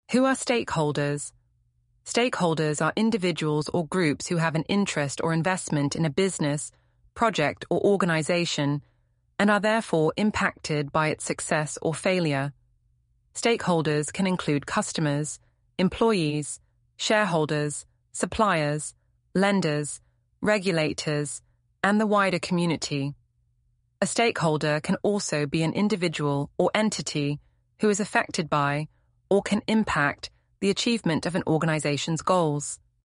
Who are stakeholders? Stakeholders are individuals or groups who have an interest or investment in a business, project, or organization and are therefore impacted by its success or failure. Stakeholders can include customers, employees, shareholders, suppliers, lenders, regulators, and the wider community. A stakeholder can also be an individual or entity who is affected by or can impact the achievement of an organization's goals.